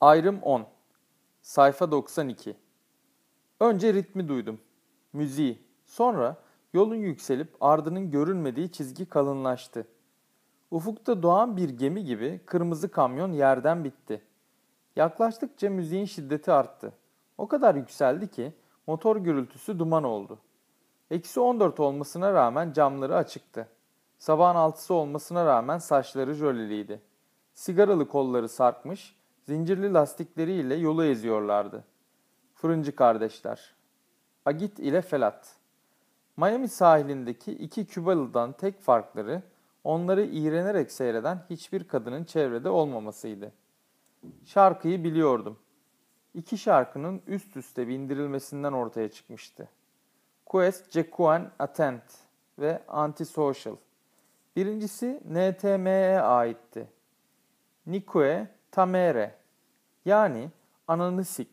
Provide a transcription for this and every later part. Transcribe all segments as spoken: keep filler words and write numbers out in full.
Ayrım on. Sayfa doksan iki. Önce ritmi duydum. Müziği. Sonra yolun yükselip ardının görünmediği çizgi kalınlaştı. Ufukta doğan bir gemi gibi kırmızı kamyon yerden bitti. Yaklaştıkça müziğin şiddeti arttı. O kadar yükseldi ki motor gürültüsü duman oldu. Eksi on dört olmasına rağmen camları açıktı. Sabahın altısı olmasına rağmen saçları jöleliydi. Sigaralı kolları sarkmış, zincirli lastikleriyle yolu eziyorlardı. Fırıncı kardeşler. Agit ile Felat. Miami sahilindeki iki Kübalı'dan tek farkları, onları iğrenerek seyreden hiçbir kadının çevrede olmamasıydı. Şarkıyı biliyordum. İki şarkının üst üste bindirilmesinden ortaya çıkmıştı. Quest Jacqueline Attent ve Antisocial. Birincisi N T M'ye aitti. Nikue Tamere, yani ananı sik.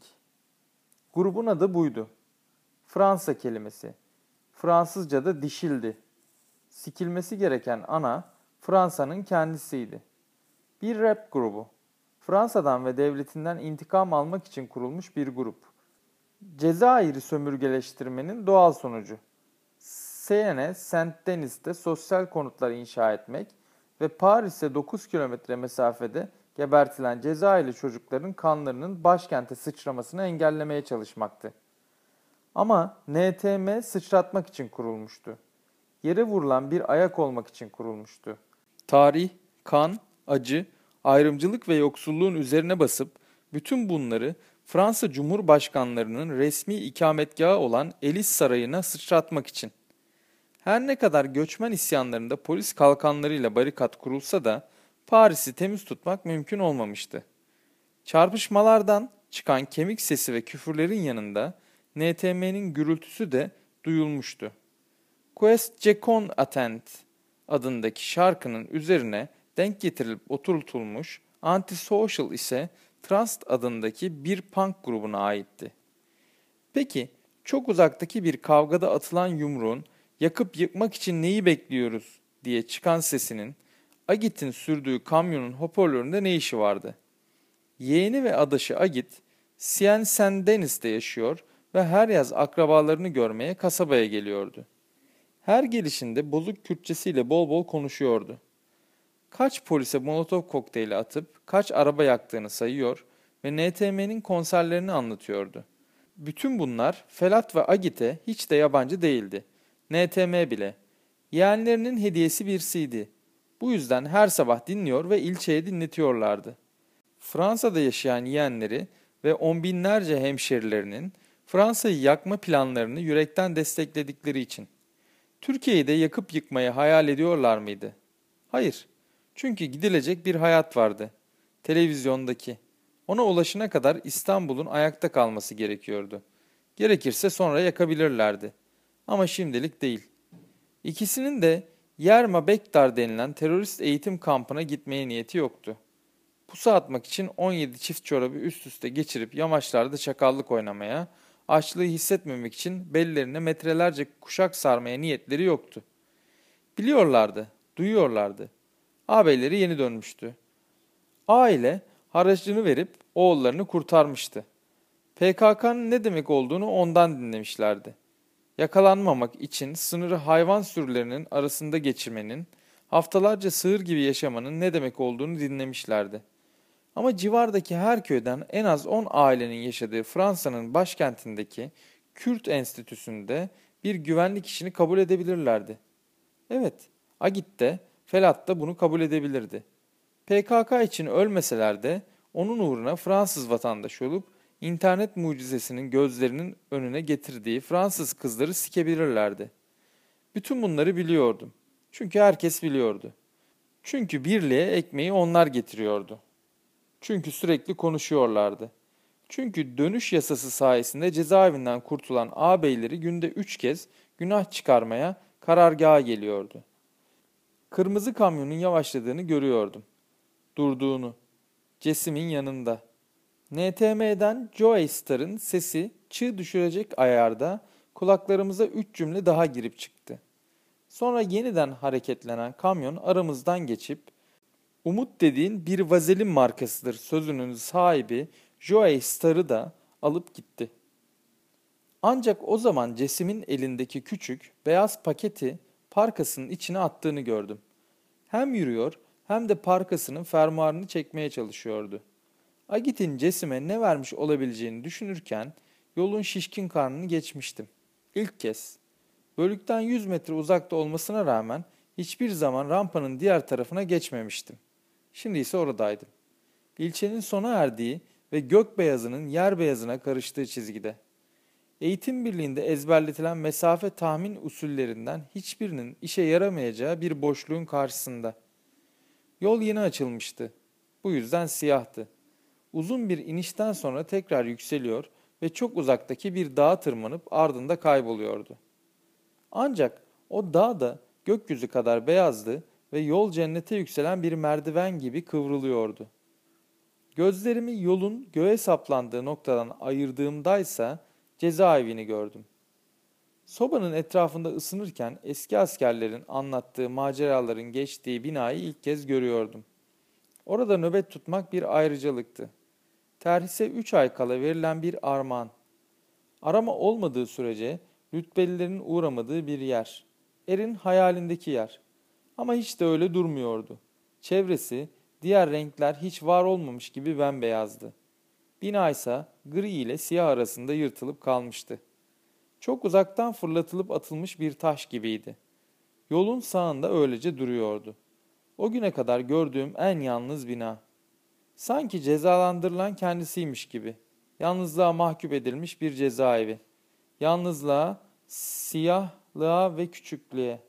Grubun adı buydu. Fransa kelimesi. Fransızca'da dişildi. Sikilmesi gereken ana Fransa'nın kendisiydi. Bir rap grubu. Fransa'dan ve devletinden intikam almak için kurulmuş bir grup. Cezayir'i sömürgeleştirmenin doğal sonucu. Seyene, Saint Denis'te sosyal konutlar inşa etmek ve Paris'e dokuz kilometre mesafede gebertilen Cezayirli çocukların kanlarının başkente sıçramasını engellemeye çalışmaktı. Ama N T M sıçratmak için kurulmuştu. Yere vurulan bir ayak olmak için kurulmuştu. Tarih, kan, acı, ayrımcılık ve yoksulluğun üzerine basıp bütün bunları Fransa Cumhurbaşkanlarının resmi ikametgahı olan Elis Sarayı'na sıçratmak için. Her ne kadar göçmen isyanlarında polis kalkanlarıyla barikat kurulsa da Paris'i temiz tutmak mümkün olmamıştı. Çarpışmalardan çıkan kemik sesi ve küfürlerin yanında N T M'nin gürültüsü de duyulmuştu. Quest Jacqueline Attent adındaki şarkının üzerine denk getirilip oturtulmuş, Antisocial ise Trust adındaki bir punk grubuna aitti. Peki, çok uzaktaki bir kavgada atılan yumruğun yakıp yıkmak için neyi bekliyoruz diye çıkan sesinin Agit'in sürdüğü kamyonun hoparlöründe ne işi vardı? Yeğeni ve adaşı Agit, Sien Saint Denis'te yaşıyor ve her yaz akrabalarını görmeye kasabaya geliyordu. Her gelişinde bozuk Kürtçesiyle bol bol konuşuyordu. Kaç polise molotof kokteyli atıp kaç araba yaktığını sayıyor ve N T M'nin konserlerini anlatıyordu. Bütün bunlar Felat ve Agit'e hiç de yabancı değildi. N T M bile. Yeğenlerinin hediyesi bir C D. Bu yüzden her sabah dinliyor ve ilçeye dinletiyorlardı. Fransa'da yaşayan yeğenleri ve on binlerce hemşerilerinin Fransa'yı yakma planlarını yürekten destekledikleri için. Türkiye'yi de yakıp yıkmayı hayal ediyorlar mıydı? Hayır. Çünkü gidilecek bir hayat vardı. Televizyondaki. Ona ulaşana kadar İstanbul'un ayakta kalması gerekiyordu. Gerekirse sonra yakabilirlerdi. Ama şimdilik değil. İkisinin de Yerma Bektar denilen terörist eğitim kampına gitmeye niyeti yoktu. Pusu atmak için on yedi çift çorabı üst üste geçirip yamaçlarda çakallık oynamaya, açlığı hissetmemek için bellerine metrelerce kuşak sarmaya niyetleri yoktu. Biliyorlardı, duyuyorlardı. Ağabeyleri yeni dönmüştü. Aile haracını verip oğullarını kurtarmıştı. P K K'nın ne demek olduğunu ondan dinlemişlerdi. Yakalanmamak için sınırı hayvan sürülerinin arasında geçirmenin, haftalarca sığır gibi yaşamanın ne demek olduğunu dinlemişlerdi. Ama civardaki her köyden en az on ailenin yaşadığı Fransa'nın başkentindeki Kürt Enstitüsü'nde bir güvenlik işini kabul edebilirlerdi. Evet, Agit de, Felat da bunu kabul edebilirdi. P K K için ölmeseler de onun uğruna Fransız vatandaşı olup internet mucizesinin gözlerinin önüne getirdiği Fransız kızları sikebilirlerdi. Bütün bunları biliyordum. Çünkü herkes biliyordu. Çünkü birliğe ekmeği onlar getiriyordu. Çünkü sürekli konuşuyorlardı. Çünkü dönüş yasası sayesinde cezaevinden kurtulan ağabeyleri günde üç kez günah çıkarmaya karargaha geliyordu. Kırmızı kamyonun yavaşladığını görüyordum. Durduğunu. Cesim'in yanında. N T M'den Joe Star'ın sesi çığ düşürecek ayarda kulaklarımıza üç cümle daha girip çıktı. Sonra yeniden hareketlenen kamyon aramızdan geçip Umut dediğin bir vazelin markasıdır sözünün sahibi Joey Starr'ı da alıp gitti. Ancak o zaman Cesim'in elindeki küçük, beyaz paketi parkasının içine attığını gördüm. Hem yürüyor hem de parkasının fermuarını çekmeye çalışıyordu. Agit'in Cesim'e ne vermiş olabileceğini düşünürken yolun şişkin karnını geçmiştim. İlk kez. Bölükten yüz metre uzakta olmasına rağmen hiçbir zaman rampanın diğer tarafına geçmemiştim. Şimdi ise oradaydım. İlçenin sona erdiği ve gök beyazının yer beyazına karıştığı çizgide. Eğitim birliğinde ezberletilen mesafe tahmin usullerinden hiçbirinin işe yaramayacağı bir boşluğun karşısında. Yol yeni açılmıştı. Bu yüzden siyahtı. Uzun bir inişten sonra tekrar yükseliyor ve çok uzaktaki bir dağa tırmanıp ardında kayboluyordu. Ancak o dağ da gökyüzü kadar beyazdı ve yol cennete yükselen bir merdiven gibi kıvrılıyordu. Gözlerimi yolun göğe saplandığı noktadan ayırdığımdaysa cezaevini gördüm. Sobanın etrafında ısınırken eski askerlerin anlattığı maceraların geçtiği binayı ilk kez görüyordum. Orada nöbet tutmak bir ayrıcalıktı. Terhise üç ay kala verilen bir armağan. Arama olmadığı sürece rütbelilerin uğramadığı bir yer. Erin hayalindeki yer. Ama hiç de öyle durmuyordu. Çevresi, diğer renkler hiç var olmamış gibi bembeyazdı. Bina ise gri ile siyah arasında yırtılıp kalmıştı. Çok uzaktan fırlatılıp atılmış bir taş gibiydi. Yolun sağında öylece duruyordu. O güne kadar gördüğüm en yalnız bina. Sanki cezalandırılan kendisiymiş gibi. Yalnızlığa mahkum edilmiş bir cezaevi. Yalnızlığa, siyahlığa ve küçüklüğe.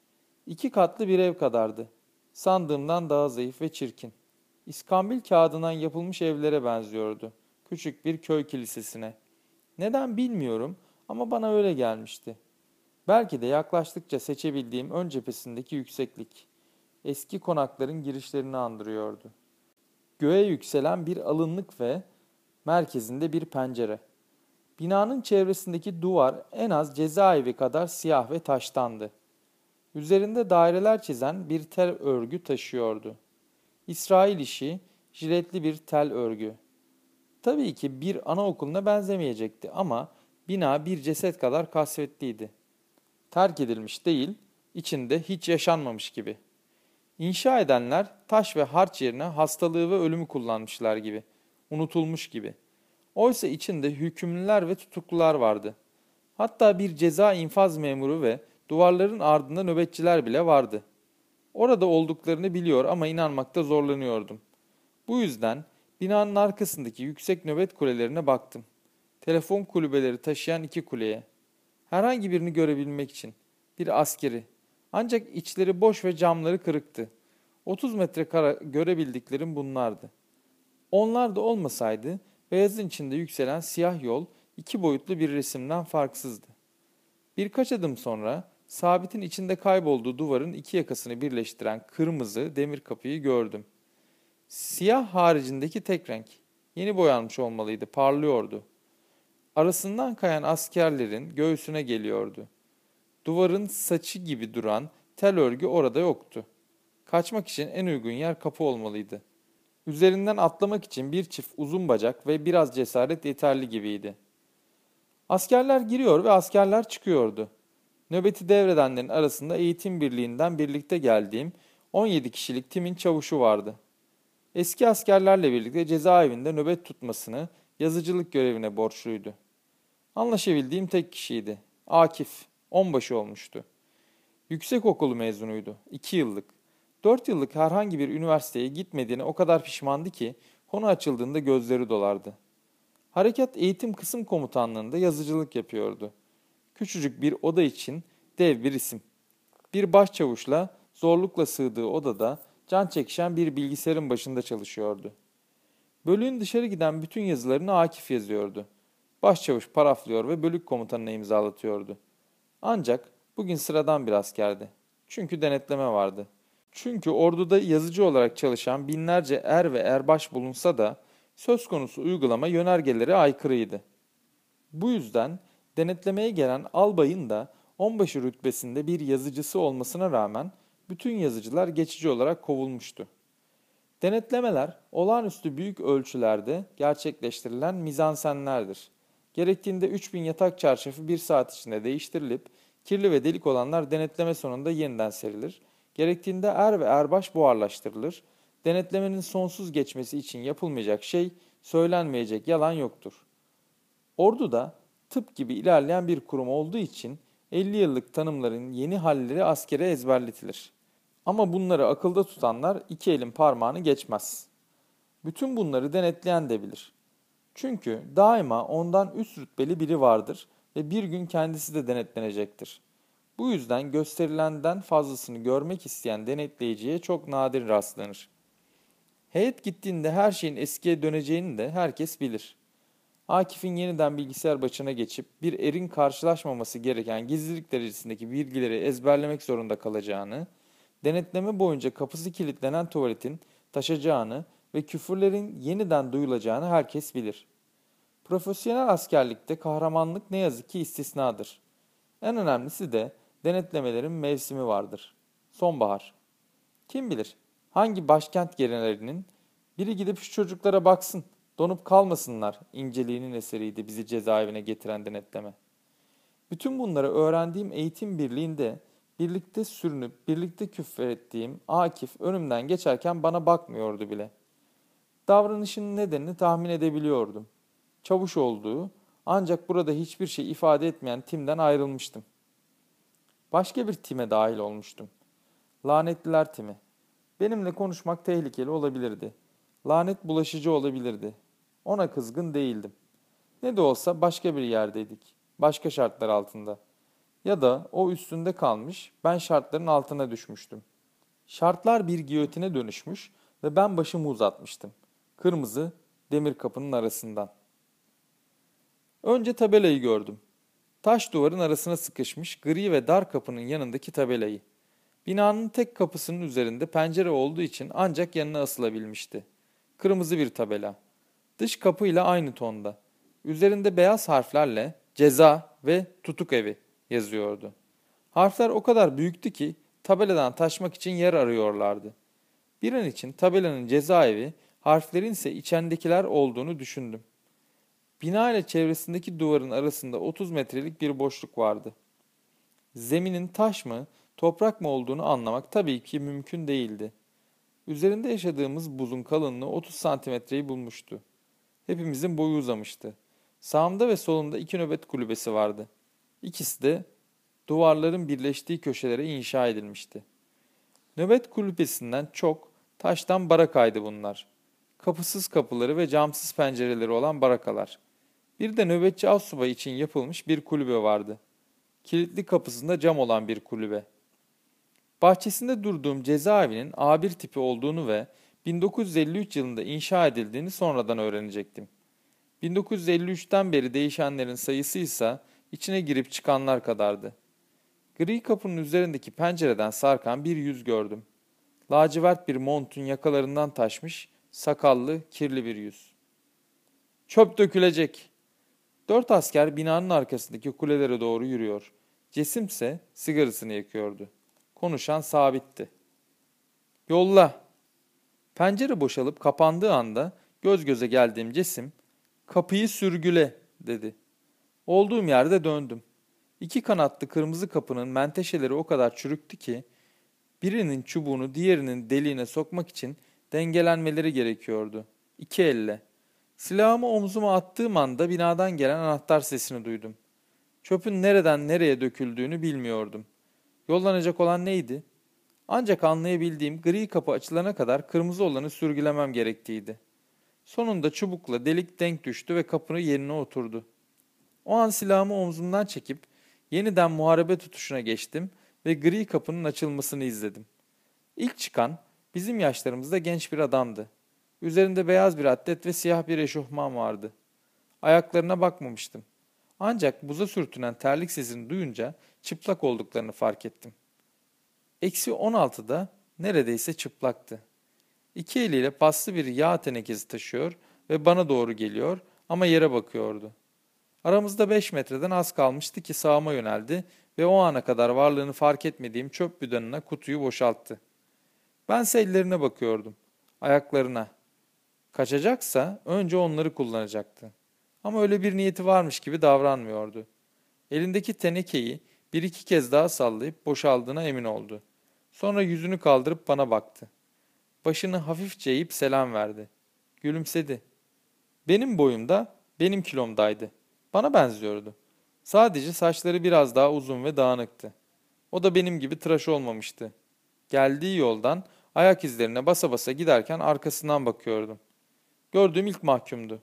İki katlı bir ev kadardı. Sandığımdan daha zayıf ve çirkin. İskambil kağıdından yapılmış evlere benziyordu. Küçük bir köy kilisesine. Neden bilmiyorum ama bana öyle gelmişti. Belki de yaklaştıkça seçebildiğim ön cephesindeki yükseklik. Eski konakların girişlerini andırıyordu. Göğe yükselen bir alınlık ve merkezinde bir pencere. Binanın çevresindeki duvar en az cezaevi kadar siyah ve taştandı. Üzerinde daireler çizen bir tel örgü taşıyordu. İsrail işi, jiletli bir tel örgü. Tabii ki bir anaokuluna benzemeyecekti ama bina bir ceset kadar kasvetliydi. Terk edilmiş değil, içinde hiç yaşanmamış gibi. İnşa edenler taş ve harç yerine hastalığı ve ölümü kullanmışlar gibi. Unutulmuş gibi. Oysa içinde hükümlüler ve tutuklular vardı. Hatta bir ceza infaz memuru ve duvarların ardında nöbetçiler bile vardı. Orada olduklarını biliyor ama inanmakta zorlanıyordum. Bu yüzden binanın arkasındaki yüksek nöbet kulelerine baktım. Telefon kulübeleri taşıyan iki kuleye. Herhangi birini görebilmek için. Bir askeri. Ancak içleri boş ve camları kırıktı. otuz metrekare görebildiklerim bunlardı. Onlar da olmasaydı beyazın içinde yükselen siyah yol iki boyutlu bir resimden farksızdı. Birkaç adım sonra sabitin içinde kaybolduğu duvarın iki yakasını birleştiren kırmızı demir kapıyı gördüm. Siyah haricindeki tek renk. Yeni boyanmış olmalıydı, parlıyordu. Arasından kayan askerlerin göğsüne geliyordu. Duvarın saçı gibi duran tel örgü orada yoktu. Kaçmak için en uygun yer kapı olmalıydı. Üzerinden atlamak için bir çift uzun bacak ve biraz cesaret yeterli gibiydi. Askerler giriyor ve askerler çıkıyordu. Nöbeti devredenlerin arasında eğitim birliğinden birlikte geldiğim on yedi kişilik timin çavuşu vardı. Eski askerlerle birlikte cezaevinde nöbet tutmasını yazıcılık görevine borçluydu. Anlaşabildiğim tek kişiydi. Akif, onbaşı olmuştu. Yüksekokulu mezunuydu, iki yıllık. Dört yıllık herhangi bir üniversiteye gitmediğine o kadar pişmandı ki konu açıldığında gözleri dolardı. Harekat Eğitim Kısım Komutanlığı'nda yazıcılık yapıyordu. Küçücük bir oda için dev bir isim. Bir başçavuşla zorlukla sığdığı odada can çekişen bir bilgisayarın başında çalışıyordu. Bölüğün dışarı giden bütün yazılarını Akif yazıyordu. Başçavuş paraflıyor ve bölük komutanına imzalatıyordu. Ancak bugün sıradan bir askerdi. Çünkü denetleme vardı. Çünkü orduda yazıcı olarak çalışan binlerce er ve erbaş bulunsa da söz konusu uygulama yönergelere aykırıydı. Bu yüzden denetlemeye gelen albayın da onbaşı rütbesinde bir yazıcısı olmasına rağmen bütün yazıcılar geçici olarak kovulmuştu. Denetlemeler, olağanüstü büyük ölçülerde gerçekleştirilen mizansenlerdir. Gerektiğinde üç bin yatak çarşafı bir saat içinde değiştirilip, kirli ve delik olanlar denetleme sonunda yeniden serilir. Gerektiğinde er ve erbaş buharlaştırılır. Denetlemenin sonsuz geçmesi için yapılmayacak şey, söylenmeyecek yalan yoktur. Ordu da tıp gibi ilerleyen bir kurum olduğu için elli yıllık tanımların yeni halleri askere ezberletilir. Ama bunları akılda tutanlar iki elin parmağını geçmez. Bütün bunları denetleyen de bilir. Çünkü daima ondan üst rütbeli biri vardır ve bir gün kendisi de denetlenecektir. Bu yüzden gösterilenden fazlasını görmek isteyen denetleyiciye çok nadir rastlanır. Heyet gittiğinde her şeyin eskiye döneceğini de herkes bilir. Akif'in yeniden bilgisayar başına geçip bir erin karşılaşmaması gereken gizlilik derecesindeki bilgileri ezberlemek zorunda kalacağını, denetleme boyunca kapısı kilitlenen tuvaletin taşacağını ve küfürlerin yeniden duyulacağını herkes bilir. Profesyonel askerlikte kahramanlık ne yazık ki istisnadır. En önemlisi de denetlemelerin mevsimi vardır. Sonbahar. Kim bilir hangi başkent generaline biri gidip şu çocuklara baksın, donup kalmasınlar inceliğinin eseriydi bizi cezaevine getiren denetleme. Bütün bunları öğrendiğim eğitim birliğinde birlikte sürünüp birlikte küfrettiğim Akif önümden geçerken bana bakmıyordu bile. Davranışının nedenini tahmin edebiliyordum. Çavuş olduğu, ancak burada hiçbir şey ifade etmeyen timden ayrılmıştım. Başka bir time dahil olmuştum. Lanetliler timi. Benimle konuşmak tehlikeli olabilirdi. Lanet bulaşıcı olabilirdi. Ona kızgın değildim. Ne de olsa başka bir yerdeydik. Başka şartlar altında. Ya da o üstünde kalmış, ben şartların altına düşmüştüm. Şartlar bir giyotine dönüşmüş ve ben başımı uzatmıştım. Kırmızı, demir kapının arasından. Önce tabelayı gördüm. Taş duvarın arasına sıkışmış gri ve dar kapının yanındaki tabelayı. Binanın tek kapısının üzerinde pencere olduğu için ancak yanına asılabilmişti. Kırmızı bir tabela. Dış kapıyla aynı tonda. Üzerinde beyaz harflerle ceza ve tutuk evi yazıyordu. Harfler o kadar büyüktü ki tabeladan taşmak için yer arıyorlardı. Bir an için tabelanın cezaevi, harflerin ise içendekiler olduğunu düşündüm. Bina ile çevresindeki duvarın arasında otuz metrelik bir boşluk vardı. Zeminin taş mı, toprak mı olduğunu anlamak tabii ki mümkün değildi. Üzerinde yaşadığımız buzun kalınlığı otuz santimetreyi bulmuştu. Hepimizin boyu uzamıştı. Sağımda ve solumda iki nöbet kulübesi vardı. İkisi de duvarların birleştiği köşelere inşa edilmişti. Nöbet kulübesinden çok taştan barakaydı bunlar. Kapısız kapıları ve camsız pencereleri olan barakalar. Bir de nöbetçi astsubay için yapılmış bir kulübe vardı. Kilitli kapısında cam olan bir kulübe. Bahçesinde durduğum cezaevinin A bir tipi olduğunu ve bin dokuz yüz elli üç yılında inşa edildiğini sonradan öğrenecektim. bin dokuz yüz elli üçten beri değişenlerin sayısı ise içine girip çıkanlar kadardı. Gri kapının üzerindeki pencereden sarkan bir yüz gördüm. Lacivert bir montun yakalarından taşmış, sakallı, kirli bir yüz. Çöp dökülecek. Dört asker binanın arkasındaki kulelere doğru yürüyor. Cesim ise sigarasını yakıyordu. Konuşan Sabit'ti. Yolla. Pencere boşalıp kapandığı anda göz göze geldiğim Cesim, kapıyı sürgüle dedi. Olduğum yerde döndüm. İki kanatlı kırmızı kapının menteşeleri o kadar çürüktü ki, birinin çubuğunu diğerinin deliğine sokmak için dengelenmeleri gerekiyordu. İki elle. Silahımı omzuma attığım anda binadan gelen anahtar sesini duydum. Çöpün nereden nereye döküldüğünü bilmiyordum. Yollanacak olan neydi? Ancak anlayabildiğim gri kapı açılana kadar kırmızı olanı sürgülemem gerektiğiydi. Sonunda çubukla delik denk düştü ve kapının yerine oturdu. O an silahımı omzumdan çekip yeniden muharebe tutuşuna geçtim ve gri kapının açılmasını izledim. İlk çıkan bizim yaşlarımızda genç bir adamdı. Üzerinde beyaz bir atlet ve siyah bir eşofman vardı. Ayaklarına bakmamıştım. Ancak buza sürtünen terlik sesini duyunca çıplak olduklarını fark ettim. Eksi on altıda neredeyse çıplaktı. İki eliyle paslı bir yağ tenekesi taşıyor ve bana doğru geliyor ama yere bakıyordu. Aramızda beş metreden az kalmıştı ki sağıma yöneldi ve o ana kadar varlığını fark etmediğim çöp bidonuna kutuyu boşalttı. Bense ellerine bakıyordum. ayaklarına. Kaçacaksa önce onları kullanacaktı. Ama öyle bir niyeti varmış gibi davranmıyordu. Elindeki tenekeyi bir iki kez daha sallayıp boşaldığına emin oldu. Sonra yüzünü kaldırıp bana baktı. Başını hafifçe eğip selam verdi. Gülümsedi. Benim boyumda, benim kilomdaydı. Bana benziyordu. Sadece saçları biraz daha uzun ve dağınıktı. O da benim gibi tıraş olmamıştı. Geldiği yoldan ayak izlerine basa basa giderken arkasından bakıyordum. Gördüğüm ilk mahkumdu.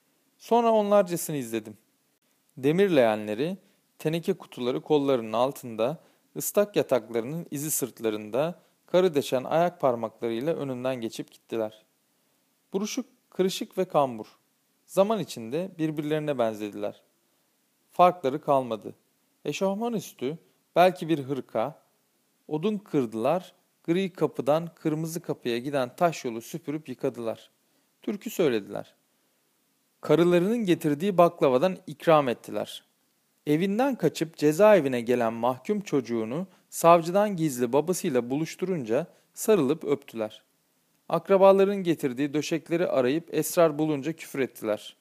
Sonra onlarcasını izledim. Demir leğenleri, teneke kutuları kollarının altında, ıslak yataklarının izi sırtlarında, karı deşen ayak parmaklarıyla önünden geçip gittiler. Buruşuk, kırışık ve kambur. Zaman içinde birbirlerine benzediler. Farkları kalmadı. Eşofman üstü, belki bir hırka, odun kırdılar, gri kapıdan kırmızı kapıya giden taş yolu süpürüp yıkadılar. Türkü söylediler. Karılarının getirdiği baklavadan ikram ettiler. Evinden kaçıp cezaevine gelen mahkum çocuğunu savcıdan gizli babasıyla buluşturunca sarılıp öptüler. Akrabaların getirdiği döşekleri arayıp esrar bulunca küfür ettiler.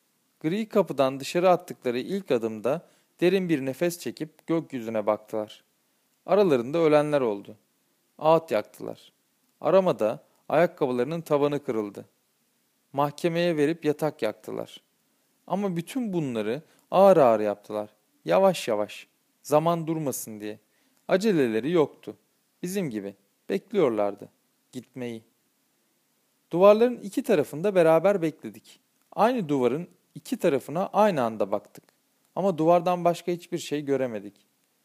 Gri kapıdan dışarı attıkları ilk adımda derin bir nefes çekip gökyüzüne baktılar. Aralarında ölenler oldu. Ağıt yaktılar. Aramada ayakkabılarının tavanı kırıldı. Mahkemeye verip yatak yaktılar. Ama bütün bunları ağır ağır yaptılar. Yavaş yavaş. Zaman durmasın diye. Aceleleri yoktu. Bizim gibi. Bekliyorlardı. Gitmeyi. Duvarların iki tarafında beraber bekledik. Aynı duvarın iki tarafına aynı anda baktık. Ama duvardan başka hiçbir şey göremedik.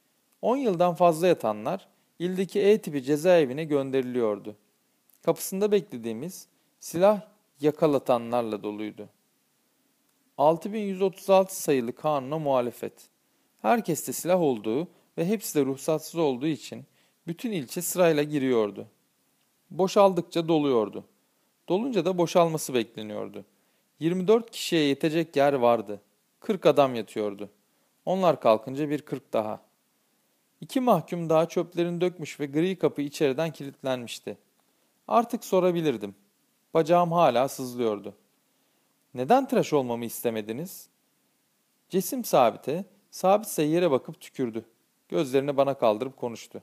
On yıldan fazla yatanlar ildeki E tipi cezaevine gönderiliyordu. Kapısında beklediğimiz silah yakalatanlarla doluydu. altı bin yüz otuz altı sayılı kanuna muhalefet. Herkeste silah olduğu ve hepsi de ruhsatsız olduğu için bütün ilçe sırayla giriyordu. Boşaldıkça doluyordu. Dolunca da boşalması bekleniyordu. yirmi dört kişiye yetecek yer vardı. kırk adam yatıyordu. Onlar kalkınca bir kırk daha. İki mahkum daha çöplerini dökmüş ve gri kapı içeriden kilitlenmişti. Artık sorabilirdim. Bacağım hala sızlıyordu. Neden tıraş olmamı istemediniz? Cesim sabite, sabitse yere bakıp tükürdü. Gözlerini bana kaldırıp konuştu.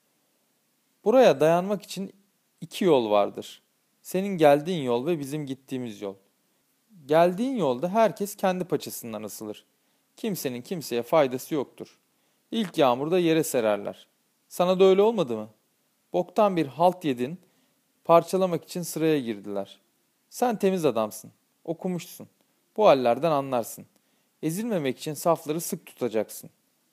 Buraya dayanmak için iki yol vardır. Senin geldiğin yol ve bizim gittiğimiz yol. Geldiğin yolda herkes kendi paçasından asılır. Kimsenin kimseye faydası yoktur. İlk yağmurda yere sererler. Sana da öyle olmadı mı? Boktan bir halt yedin, parçalamak için sıraya girdiler. Sen temiz adamsın, okumuşsun. Bu hallerden anlarsın. Ezilmemek için safları sık tutacaksın.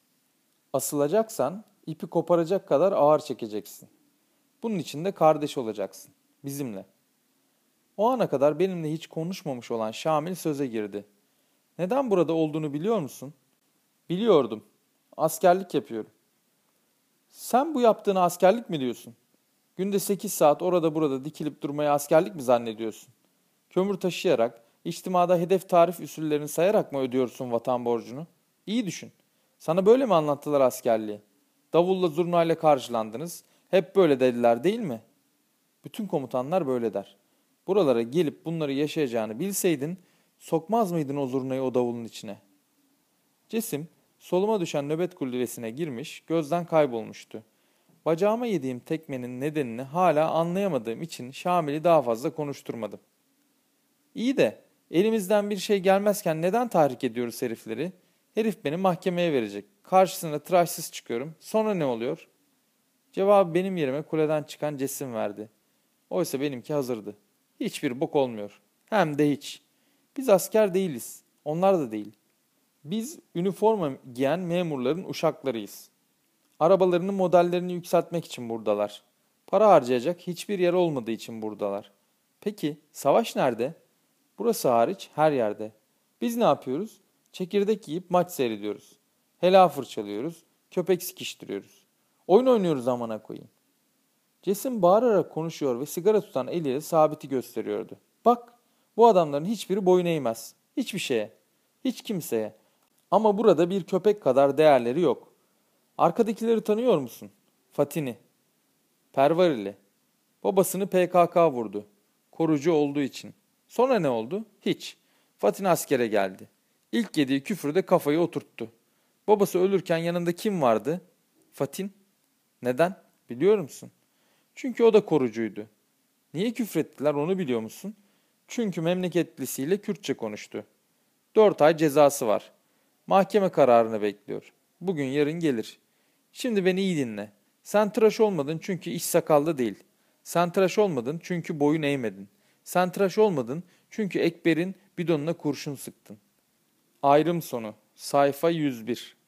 Asılacaksan ipi koparacak kadar ağır çekeceksin. Bunun için de kardeş olacaksın. Bizimle. O ana kadar benimle hiç konuşmamış olan Şamil söze girdi. Neden burada olduğunu biliyor musun? Biliyordum. Askerlik yapıyorum. Sen bu yaptığını askerlik mi diyorsun? Günde sekiz saat orada burada dikilip durmayı askerlik mi zannediyorsun? Kömür taşıyarak, içtimada hedef tarif usullerini sayarak mı ödüyorsun vatan borcunu? İyi düşün. Sana böyle mi anlattılar askerliği? Davulla zurnayla karşılandınız. Hep böyle dediler değil mi? Bütün komutanlar böyle der. Buralara gelip bunları yaşayacağını bilseydin, sokmaz mıydın o zurnayı o davulun içine? Cesim, soluma düşen nöbet kulübesine girmiş, gözden kaybolmuştu. Bacağıma yediğim tekmenin nedenini hala anlayamadığım için Şamil'i daha fazla konuşturmadım. İyi de elimizden bir şey gelmezken neden tahrik ediyoruz herifleri? Herif beni mahkemeye verecek. Karşısına tıraşsız çıkıyorum. Sonra ne oluyor? Cevabı benim yerime kuleden çıkan Cesim verdi. Oysa benimki hazırdı. Hiçbir bok olmuyor. Hem de hiç. Biz asker değiliz. Onlar da değil. Biz üniforma giyen memurların uşaklarıyız. Arabalarının modellerini yükseltmek için buradalar. Para harcayacak hiçbir yer olmadığı için buradalar. Peki savaş nerede? Burası hariç her yerde. Biz ne yapıyoruz? Çekirdek yiyip maç seyrediyoruz. Helal fırçalıyoruz. Köpek sikiştiriyoruz. Oyun oynuyoruz amına koyayım. Cesim bağırarak konuşuyor ve sigara tutan eliyle Sabit'i gösteriyordu. Bak, bu adamların hiçbiri boyun eğmez. Hiçbir şeye. Hiç kimseye. Ama burada bir köpek kadar değerleri yok. Arkadakileri tanıyor musun? Fatini. Pervarili. Babasını P K K vurdu. Korucu olduğu için. Sonra ne oldu? Hiç. Fatin askere geldi. İlk yediği küfürde kafayı oturttu. Babası ölürken yanında kim vardı? Fatin. Neden? Biliyor musun? Çünkü o da korucuydu. Niye küfrettiler onu biliyor musun? Çünkü memleketlisiyle Kürtçe konuştu. Dört ay cezası var. Mahkeme kararını bekliyor. Bugün yarın gelir. Şimdi beni iyi dinle. Sen tıraş olmadın çünkü iş sakallı değil. Sen tıraş olmadın çünkü boyun eğmedin. Sen tıraş olmadın çünkü Ekber'in bidonuna kurşun sıktın. Ayrım sonu. Sayfa yüz bir.